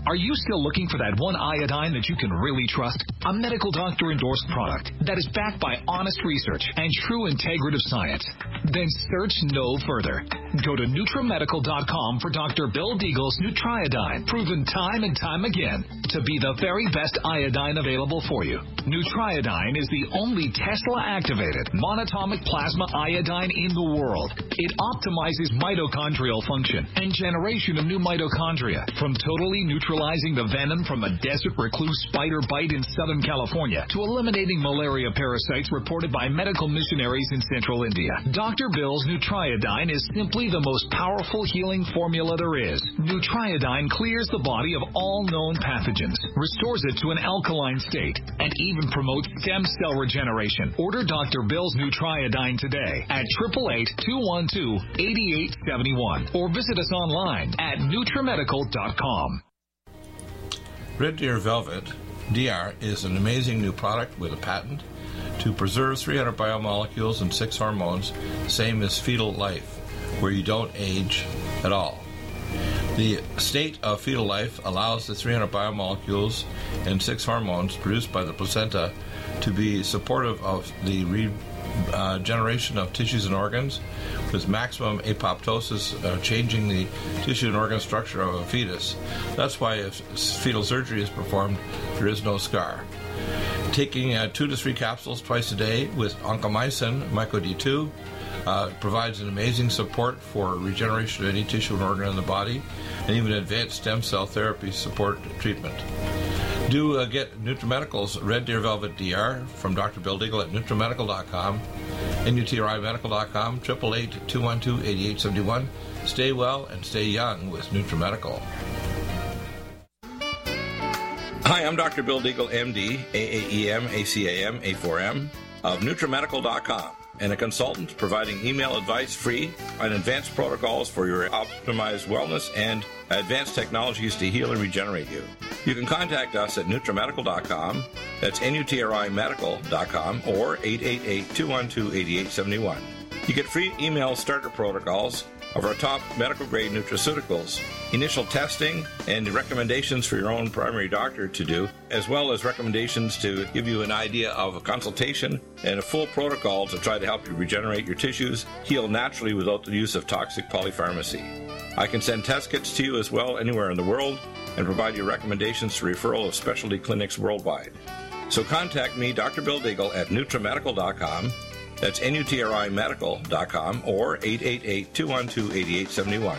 Are you still looking for that one iodine that you can really trust? A medical doctor-endorsed product that is backed by honest research and true integrative science? Then search no further. Go to Nutramedical dot com for Doctor Bill Deagle's Nutriodine, proven time and time again to be the very best iodine available for you. Nutriodine is the only Tesla-activated monatomic plasma iodine in the world. It optimizes mitochondrial function and generation of new mitochondria, from totally neutralizing the venom from a desert recluse spider bite in Southern California to eliminating malaria parasites reported by medical missionaries in Central India. Doctor Bill's Nutriodine is simply the most powerful healing formula there is. Nutriodine clears the body of all known pathogens, restores it to an alkaline state, and even promotes stem cell regeneration. Order Doctor Bill's Nutriodine today at eight eight eight, two one two, eight eight seven one or visit us online at Nutramedical dot com. Red Deer Velvet D R is an amazing new product with a patent to preserve three hundred biomolecules and six hormones, same as fetal life, where you don't age at all. The state of fetal life allows the three hundred biomolecules and six hormones produced by the placenta to be supportive of the regeneration uh, of tissues and organs, with maximum apoptosis, uh, changing the tissue and organ structure of a fetus. That's why if fetal surgery is performed, there is no scar. Taking uh, two to three capsules twice a day with oncomycin, myco D two, uh, provides an amazing support for regeneration of any tissue and organ in the body, and even advanced stem cell therapy support treatment. Do uh, get Nutramedical's Red Deer Velvet D R from Doctor Bill Deagle at Nutramedical dot com, N U T R I Medical dot com, eight eight eight, two one two, eight eight seven one. Stay well and stay young with Nutramedical. Hi, I'm Doctor Bill Deagle, M D, A A E M, A C A M, A four M, of Nutramedical dot com, and a consultant providing email advice free on advanced protocols for your optimized wellness and advanced technologies to heal and regenerate you. You can contact us at Nutramedical dot com, that's N U T R I Medical dot com, or eight eight eight, two one two, eight eight seven one. You get free email starter protocols of our top medical-grade nutraceuticals, initial testing, and recommendations for your own primary doctor to do, as well as recommendations to give you an idea of a consultation and a full protocol to try to help you regenerate your tissues, heal naturally without the use of toxic polypharmacy. I can send test kits to you as well anywhere in the world and provide you recommendations to referral of specialty clinics worldwide. So contact me, Doctor Bill Deagle, at Nutramedical dot com. That's N U T R I Medical dot com or eight eight eight, two one two, eight eight seven one.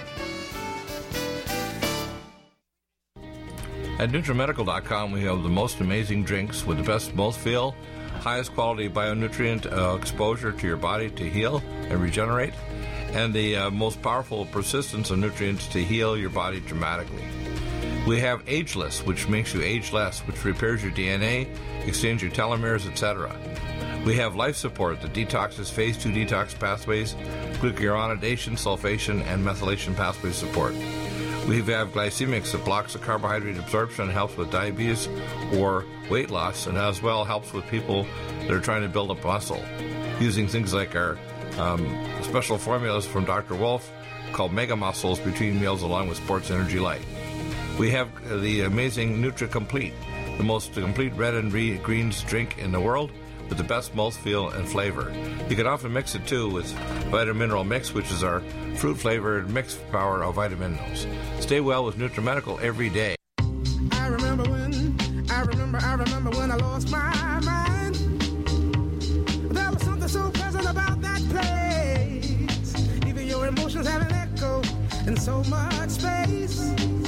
At Nutramedical dot com, we have the most amazing drinks with the best mouthfeel, highest quality bionutrient uh, exposure to your body to heal and regenerate, and the uh, most powerful persistence of nutrients to heal your body dramatically. We have Ageless, which makes you age less, which repairs your D N A, extends your telomeres, et cetera. We have Life Support that detoxes phase two detox pathways, glucuronidation, sulfation, and methylation pathway support. We have Glycemics that blocks the carbohydrate absorption and helps with diabetes or weight loss, and as well helps with people that are trying to build up muscle, using things like our um, special formulas from Doctor Wolf called Mega Muscles between meals along with Sports Energy Light. We have the amazing Nutri-Complete, the most complete red and greens drink in the world, with the best mouthfeel and flavor. You can often mix it too with Vitamin Mineral Mix, which is our fruit-flavored mixed power of vitamin minerals. Stay well with Nutramedical every day. I remember when, I remember, I remember when I lost my mind. There was something so pleasant about that place. Even your emotions have an echo in so much space.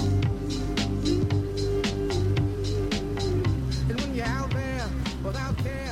And when you're out there without care,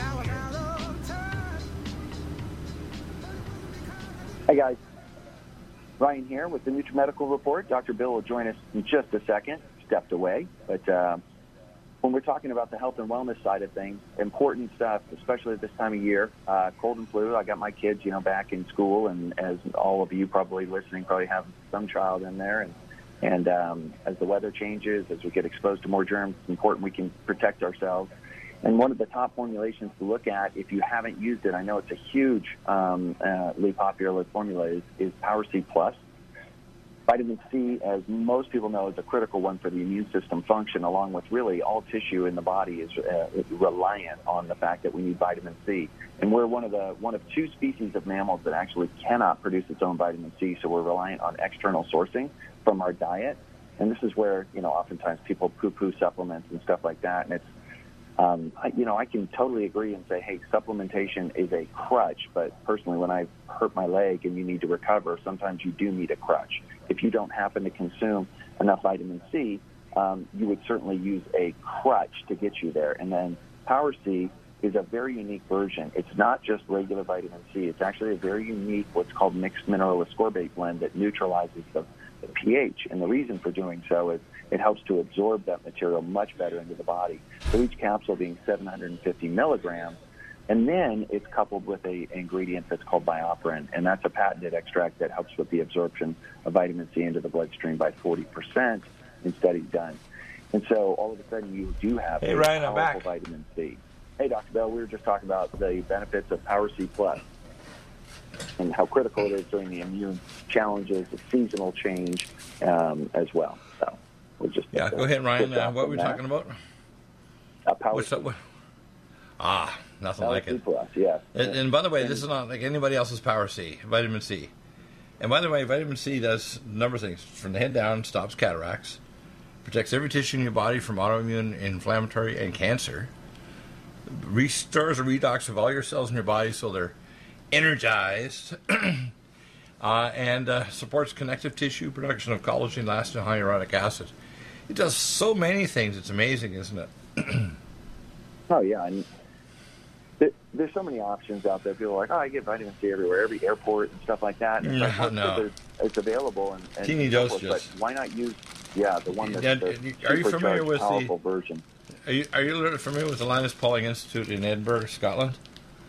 Hey guys, Ryan here with the Nutramedical Report. Doctor Bill will join us in just a second, stepped away. But uh, when we're talking about the health and wellness side of things, important stuff, especially at this time of year, uh, cold and flu. I got my kids, you know, back in school, and as all of you probably listening probably have some child in there. And, and um, as the weather changes, as we get exposed to more germs, it's important we can protect ourselves. And one of the top formulations to look at, if you haven't used it, I know it's a hugely um, uh, popular formula, is, is Power C Plus. Vitamin C, as most people know, is a critical one for the immune system function, along with really all tissue in the body is uh, reliant on the fact that we need vitamin C. And we're one of the one of two species of mammals that actually cannot produce its own vitamin C, so we're reliant on external sourcing from our diet. And this is where, you know, oftentimes people poo-poo supplements and stuff like that. And it's, um, I, you know, I can totally agree and say, hey, supplementation is a crutch. But personally, when I hurt my leg and you need to recover, sometimes you do need a crutch. If you don't happen to consume enough vitamin C, um, you would certainly use a crutch to get you there. And then Power C is a very unique version. It's not just regular vitamin C. It's actually a very unique what's called mixed mineral ascorbate blend that neutralizes the, the pH. And the reason for doing so is it helps to absorb that material much better into the body. So each capsule being seven hundred fifty milligrams, and then it's coupled with a, an ingredient that's called BioPerine, and that's a patented extract that helps with the absorption of vitamin C into the bloodstream by forty percent in studies done. And so all of a sudden you do have hey, a Ryan, I'm powerful back. vitamin C. Hey, Doctor Bell, we were just talking about the benefits of Power C Plus and how critical it is during the immune challenges, the seasonal change um, as well. So we'll just yeah, go ahead, Ryan. Uh, what were we talking about? Uh, Power What's C. up? What? Ah, nothing Power like C it. Plus, yes. And, and by the way, this is not like anybody else's Power C, vitamin C. And by the way, vitamin C does a number of things. From the head down, stops cataracts, protects every tissue in your body from autoimmune, inflammatory, and cancer, restores a redox of all your cells in your body so they're energized, uh, and uh, supports connective tissue production of collagen, elastin, and hyaluronic acid. It does so many things. It's amazing, isn't it? Oh, yeah. And th- there's so many options out there. People are like, oh, I get vitamin C everywhere, every airport and stuff like that. And it's, No, like, no. It's, it's available. And, and Teeny so forth, dosages. But why not use, yeah, the one that's Yeah, the are you familiar supercharged, with the- powerful version? Are you, are you familiar with the Linus Pauling Institute in Edinburgh, Scotland?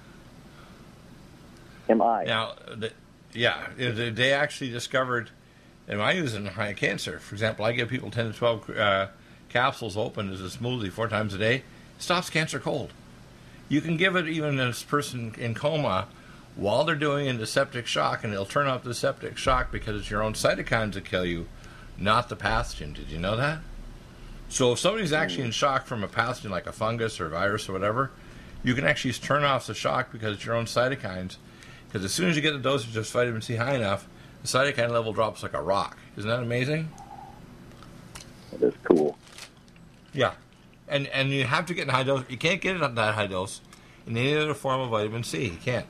Am I? Now, the, yeah, they they actually discovered, and I use it in high cancer. For example, I give people ten to twelve uh, capsules open as a smoothie four times a day. It stops cancer cold. You can give it even this person in coma while they're doing into septic shock, and it'll turn off the septic shock because it's your own cytokines that kill you, not the pathogen. Did you know that? So if somebody's actually in shock from a pathogen like a fungus or a virus or whatever, you can actually turn off the shock because it's your own cytokines. Because as soon as you get the dosage of vitamin C high enough, the cytokine level drops like a rock. Isn't that amazing? That is cool. Yeah. And and you have to get in high dose. You can't get it at that high dose in any other form of vitamin C. You can't.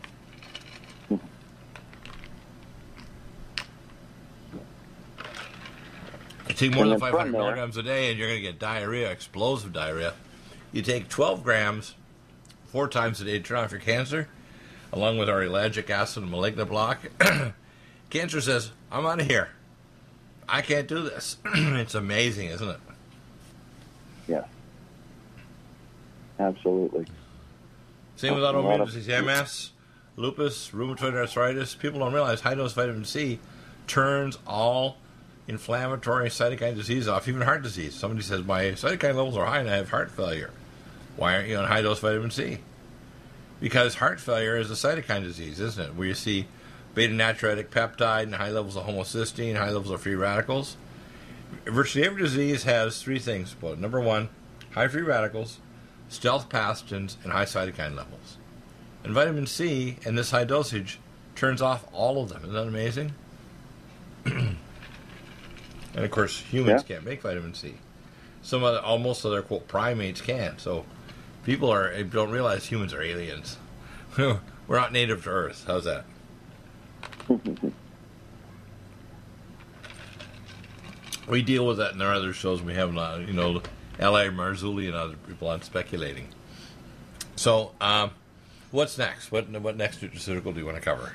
You take more And than then five from hundred there- milligrams a day and you're going to get diarrhea, explosive diarrhea. You take twelve grams four times a day to turn off your cancer, along with our ellagic acid and malignant block. Cancer says, I'm out of here. I can't do this. It's amazing, isn't it? Yes. Absolutely. Same with A lot autoimmune of- disease, M S, lupus, rheumatoid arthritis. People don't realize high-dose vitamin C turns all inflammatory cytokine disease off, even heart disease. Somebody says, my cytokine levels are high and I have heart failure. Why aren't you on high-dose vitamin C? Because heart failure is a cytokine disease, isn't it? Where you see beta-natriuretic peptide and high levels of homocysteine, high levels of free radicals. Virtually every disease has three things about it. Number one, high free radicals, stealth pathogens, and high cytokine levels. And vitamin C, in this high dosage, turns off all of them. Isn't that amazing? And of course, humans Yeah. can't make vitamin C. Some other, almost other quote primates can. So people are don't realize humans are aliens. We're not native to Earth. How's that? We deal with that in our other shows. We have, uh, you know, L A Marzulli and other people on speculating. So, um, what's next? What what next nutraceutical do you want to cover?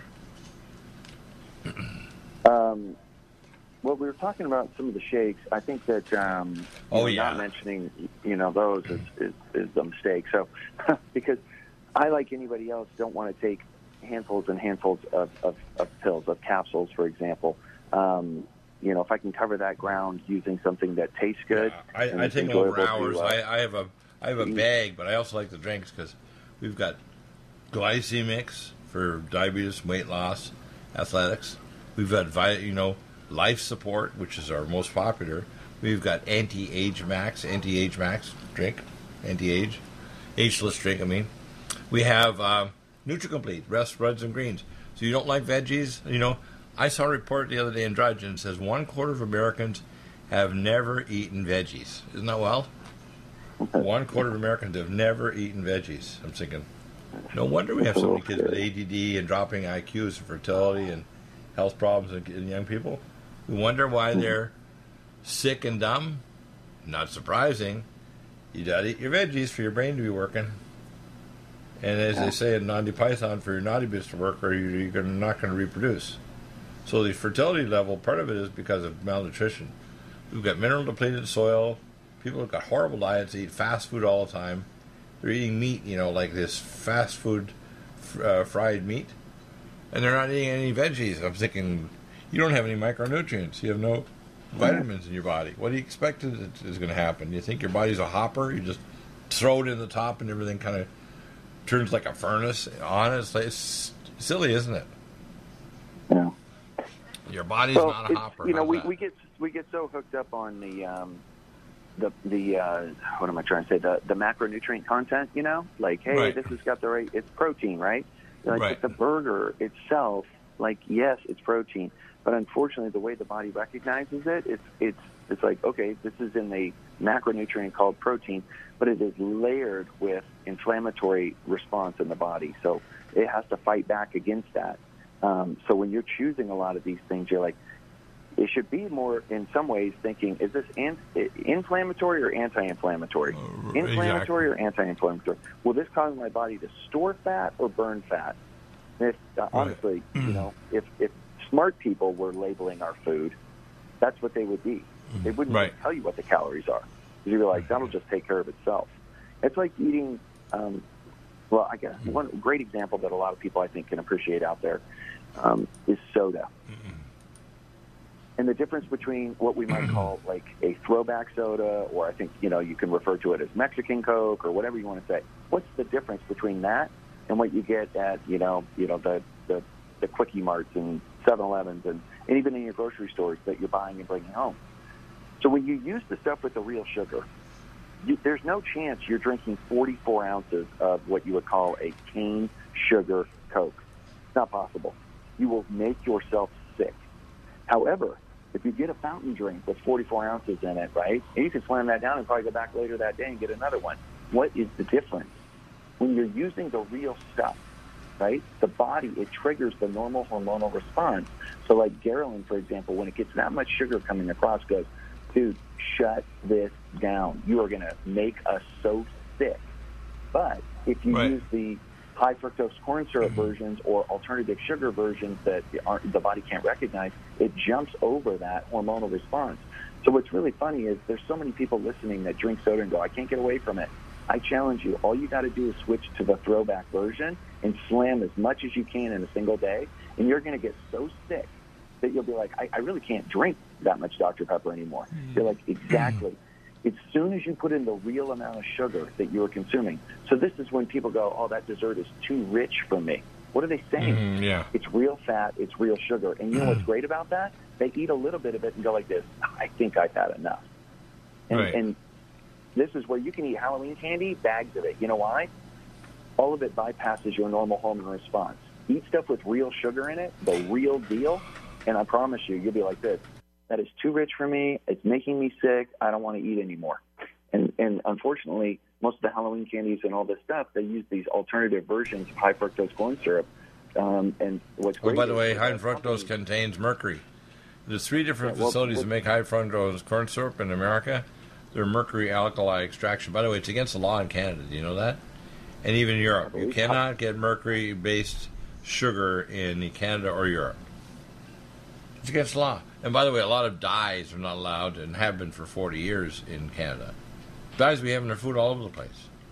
Um, well, we were talking about some of the shakes. I think that um, you Oh, know, yeah. not mentioning you know those is, is, is a mistake. So because I, like anybody else, don't want to take handfuls and handfuls of, of, of pills, of capsules, for example. Um, you know, if I can cover that ground using something that tastes good, I, and I is take them over enjoyable to, hours. uh, I, I have a I have a eat. bag, but I also like the drinks because we've got glycemics for diabetes, weight loss, athletics. We've got vi- you know Life Support, which is our most popular. We've got Anti-Age Max, Anti-Age Max drink, anti-age, ageless drink, I mean. We have uh, NutriComplete, Rest, Reds, and Greens. So you don't like veggies? You know, I saw a report the other day in Drygen that says one quarter of Americans have never eaten veggies. Isn't that wild? One quarter of Americans have never eaten veggies. I'm thinking, no wonder we have so many kids with A D D and dropping I Qs and fertility and health problems in young people. We wonder why they're sick and dumb. Not surprising. You gotta eat your veggies for your brain to be working. And as they say in Monty Python, for your naughty bits to work, or you're gonna, not going to reproduce. So the fertility level, part of it is because of malnutrition. We've got mineral depleted soil. People have got horrible diets, eat fast food all the time. They're eating meat, you know, like this fast food uh, fried meat. And they're not eating any veggies. I'm thinking, you don't have any micronutrients. You have no vitamins in your body. What do you expect is, is going to happen? You think your body's a hopper? You just throw it in the top and everything kind of turns like a furnace on it. It's, like, it's silly, isn't it? Yeah. Your body's so not a hopper. You know, we, that? we get we get so hooked up on the um, the the uh, what am I trying to say? The the macronutrient content. You know, like hey, right. this has got the right. It's protein, right? Like right. the burger itself, like yes, it's protein, but unfortunately, the way the body recognizes it, it's it's it's like okay, this is in the macronutrient called protein, but it is layered with inflammatory response in the body, so it has to fight back against that. Um, so when you're choosing a lot of these things, you're like, it should be more, in some ways, thinking, is this an, inflammatory or anti-inflammatory? Uh, inflammatory exactly. or anti-inflammatory? Will this cause my body to store fat or burn fat? And if, uh, right. Honestly, mm. you know, if, if smart people were labeling our food, that's what they would be. Mm. They wouldn't right. even tell you what the calories are. Because you're like, that'll just take care of itself. It's like eating, um, well, I guess one great example that a lot of people, I think, can appreciate out there um, is soda. Mm-hmm. And the difference between what we might call like a throwback soda, or I think, you know, you can refer to it as Mexican Coke or whatever you want to say. What's the difference between that and what you get at, you know, you know, the, the, the Quickie Marts and seven elevens and, and even in your grocery stores that you're buying and bringing home? So when you use the stuff with the real sugar, you, there's no chance you're drinking forty-four ounces of what you would call a cane sugar Coke. It's not possible. You will make yourself sick. However, if you get a fountain drink with forty-four ounces in it, right, and you can slam that down and probably go back later that day and get another one. What is the difference? When you're using the real stuff, right, the body, it triggers the normal hormonal response. So like Garelin, for example, when it gets that much sugar coming across, goes, dude, shut this down. You are going to make us so sick. But if you right. use the high fructose corn syrup mm-hmm. versions or alternative sugar versions that aren't, the body can't recognize, it jumps over that hormonal response. So what's really funny is there's so many people listening that drink soda and go, I can't get away from it. I challenge you, all you got to do is switch to the throwback version and slam as much as you can in a single day, and you're going to get so sick that you'll be like, I, I really can't drink that much Doctor Pepper anymore. Mm. You're like, exactly. As soon as you put in the real amount of sugar that you're consuming. So this is when people go, oh, that dessert is too rich for me. What are they saying? Mm, yeah. It's real fat, it's real sugar. And you know what's great about that? They eat a little bit of it and go like this, I think I've had enough. And, right. and this is where you can eat Halloween candy, bags of it. You know why? All of it bypasses your normal hormone response. Eat stuff with real sugar in it, the real deal, and I promise you, you'll be like this. That is too rich for me. It's making me sick. I don't want to eat anymore. And and unfortunately, most of the Halloween candies and all this stuff, they use these alternative versions of high fructose corn syrup. Um, and what's oh, by the way, high fructose contains mercury. There's three different yeah, well, facilities well, that make high fructose corn syrup in America. They're mercury alkali extraction. By the way, it's against the law in Canada. Do you know that? And even Europe. You cannot get mercury-based sugar in Canada or Europe. It's against the law. And by the way, a lot of dyes are not allowed and have been for forty years in Canada. Dyes we have in our food all over the place.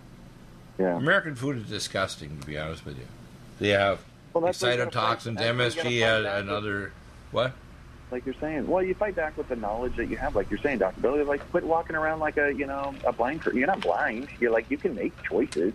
Yeah. American food is disgusting, to be honest with you. They have well, cytotoxins, M S G, and other... What? Like you're saying. Well, you fight back with the knowledge that you have. Like you're saying, Doctor Billy, like quit walking around like a, you know, a blind... You're not blind. You're like, you can make choices.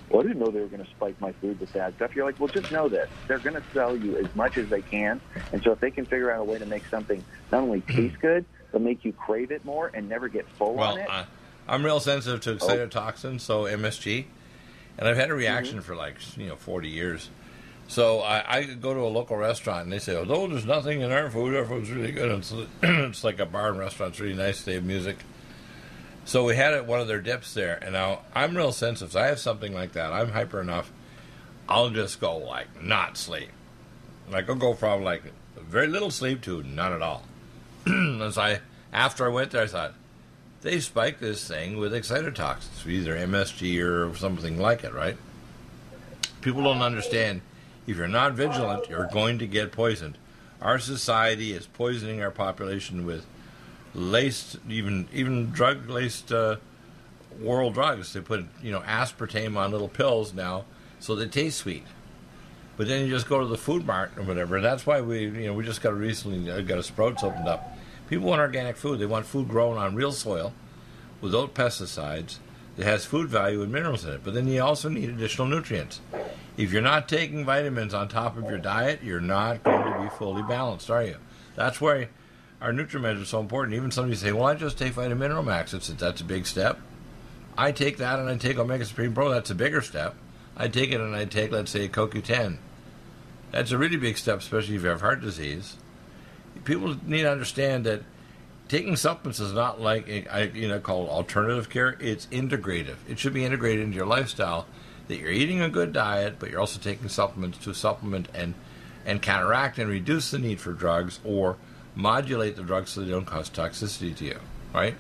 well, I didn't know they were going to spike my food with that stuff. You're like, well, just know this. They're going to sell you as much as they can. And so if they can figure out a way to make something not only taste good, but make you crave it more and never get full well, on it. Uh, I'm real sensitive to excitotoxin, so M S G. And I've had a reaction mm-hmm. for like, you know, forty years. So I, I go to a local restaurant, and they say, oh, no, there's nothing in our food. Our food's really good. It's, it's like a bar and restaurant. It's really nice. They have music. So we had it, one of their dips there. And now I'm real sensitive. So I have something like that. I'm hyper enough. I'll just go, like, not sleep. Like, I'll go from, like, very little sleep to none at all. As I, after I went there, I thought, they spiked this thing with excitotoxins, either M S G or something like it, right? People don't understand. If you're not vigilant, you're going to get poisoned. Our society is poisoning our population with laced, even even drug-laced uh, oral drugs. They put, you know, aspartame on little pills now, so they taste sweet. But then you just go to the food mart or whatever. And that's why we, you know, we just got recently uh, got a Sprouts opened up. People want organic food. They want food grown on real soil, without pesticides, that has food value and minerals in it. But then you also need additional nutrients. If you're not taking vitamins on top of your diet, you're not going to be fully balanced, are you? That's why our NutriMeds are so important. Even somebody say, well, I just take Vitamin Mineral Max. It's, that's a big step. I take that and I take Omega Supreme Pro. That's a bigger step. I take it and I take, let's say, C O Q ten. That's a really big step, especially if you have heart disease. People need to understand that taking supplements is not like, a, you know, called alternative care. It's integrative. It should be integrated into your lifestyle, that you're eating a good diet, but you're also taking supplements to supplement and, and counteract and reduce the need for drugs or modulate the drugs so they don't cause toxicity to you, right?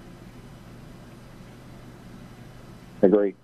Agree.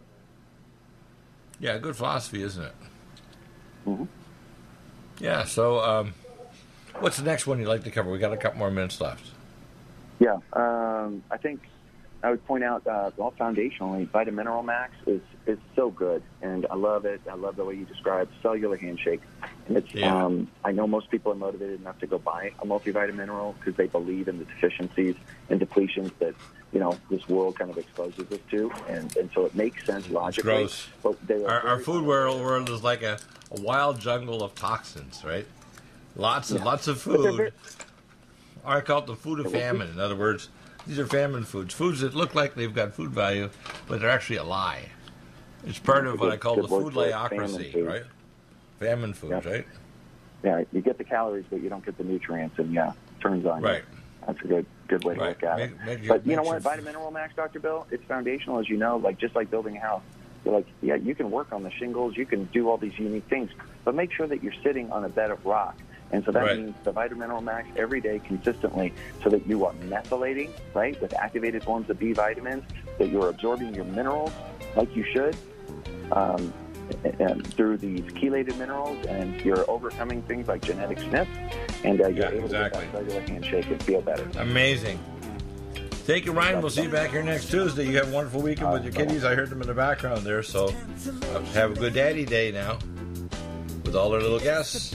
Yeah, good philosophy, isn't it? Mm-hmm. Yeah, so um, what's the next one you'd like to cover? We got a couple more minutes left. Yeah, um, I think I would point out, uh, well, foundationally, Vitamin Mineral Max is, is so good, and I love it. I love the way you describe cellular handshake. And it's, yeah. um, I know most people are motivated enough to go buy a multivitamin mineral because they believe in the deficiencies and depletions that, you know, this world kind of exposes us to, and, and so it makes sense logically. It's gross. But they our, our food world, world is like a, a wild jungle of toxins, right? Lots and yeah. lots of food. I call it the food of famine. In other words, these are famine foods. Foods that look like they've got food value, but they're actually a lie. It's part of what I call the food layocracy, right? Famine foods, yeah. right? Yeah, you get the calories, but you don't get the nutrients, and yeah, turns on right. you. That's a good good way to right. look at make, it. make but you know what, sure Vitamin Mineral Max, Doctor Bill, it's foundational, as you know, like just like building a house. You're like, yeah, you can work on the shingles, you can do all these unique things, but make sure that you're sitting on a bed of rock. And so that right. means the Vitamin Mineral Max every day consistently so that you are methylating, right, with activated forms of B vitamins, that you're absorbing your minerals like you should um, and through these chelated minerals, and you're overcoming things like genetic S N Ps, and uh, you're yeah, able exactly. to get that cellular handshake and feel better. Amazing. Thank you, Ryan. We'll see you back here next Tuesday. You have a wonderful weekend with your kiddies. I heard them in the background there, so have a good daddy day now with all our little guests.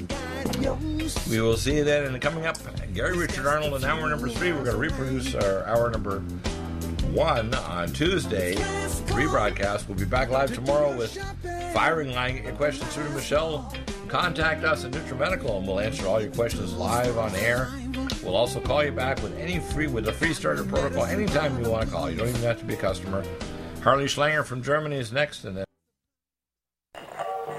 We will see you then. And coming up, Gary Richard Arnold in hour number three. We're going to reproduce our hour number one on Tuesday. Rebroadcast. We'll be back live tomorrow with Firing Line. Get your questions through to Michelle. Contact us at NutriMedical, and we'll answer all your questions live on air. We'll also call you back with any free with a free starter protocol anytime you want to call. You don't even have to be a customer. Harley Schlanger from Germany is next, and then